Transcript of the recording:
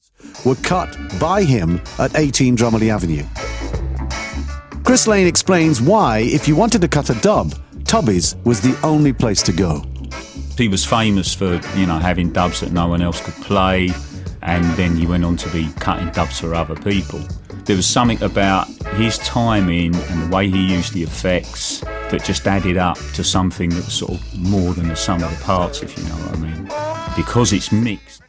were cut by him at 18 Drumley Avenue. Chris Lane explains why, if you wanted to cut a dub, Tubby's was the only place to go. He was famous for, having dubs that no one else could play, and then he went on to be cutting dubs for other people. There was something about his timing and the way he used the effects that just added up to something that was sort of more than the sum of the parts, if you know what I mean. Because it's mixed.